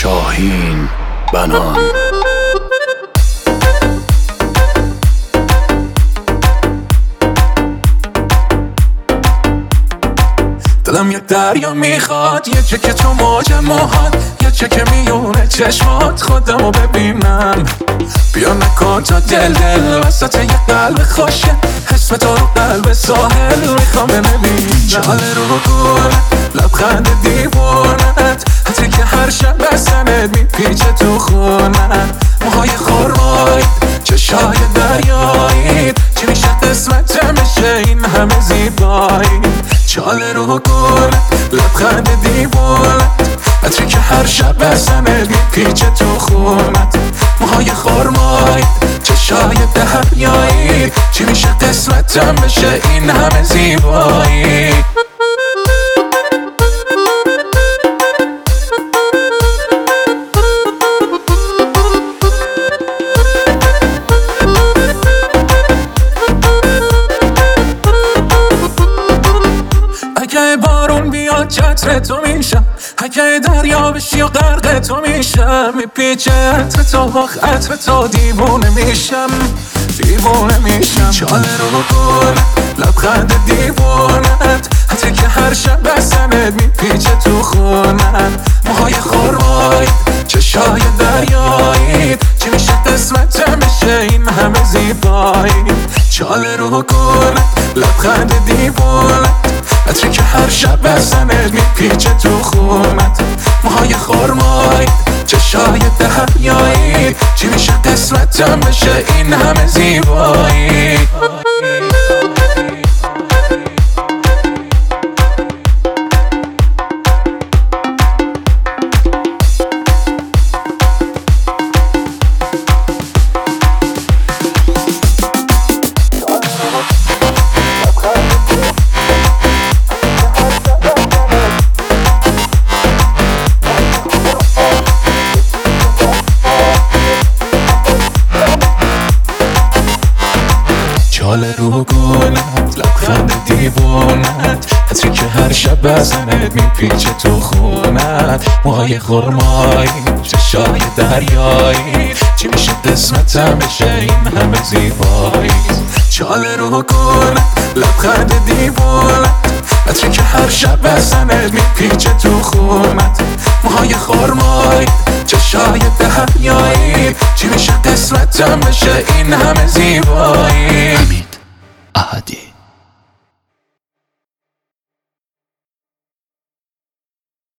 شاهین بنان. دلم یک دریا میخواد، یه چکه تو موج موهات، یه چکه میونه چشمات، خودمو ببینم. بیا نکن تا دل وسط یه قلب خوشه، اسم تو رو قلب ساحل میخوام ببینم. جاله رو گونه لبخند دیوونت، حتی که هر شب بسنت میپیچه تو خونت. موهای خرمایی، چشای دریایی، چی میشه قسمتم بشه این همه زیبایی. چاله رو گونه لبخند دیوونت، عطری که هر شب بسنت میپیچه تو خونت. موهای خرمایی، چشای دریایی، چی میشه قسمتم بشه این همه زیبایی. اگه بارون بیاد چتر تو میشم، اگه دریا بشی و غرق تو میشم. میپیچه عطر تو با عطر تو دیوونه میشم، دیوونه میشم. چاله رو گونه لبخند دیوونت، حتی که هر شب بسنت میپیچه تو خونت. موهای خرمایی، چشای دریایی، چی میشه قسمتم بشه این همه زیبایی. چاله رو گونه لبخند دیوونت، عطری که هر شب بسنت میپیچه تو خونت. موهای خرمایی، چشای دریایی، چی میشه قسمتم بشه این همه زیبایی. چاله رو گونت لبخند دیوونت، عطری که هر شب بزنت میپیچه تو خونت. موهای خرمایی، چشای دریایی، چی میشه قسمتم بشه این همه زیبایی. چاله رو گونت لبخند دیوونت، عطری که هر شب بزنت میپیچه تو خونت. موهای خرمایی، چشای دریایی، چی میشه قسمتم بشه این همه زیبایی. حمید احدی.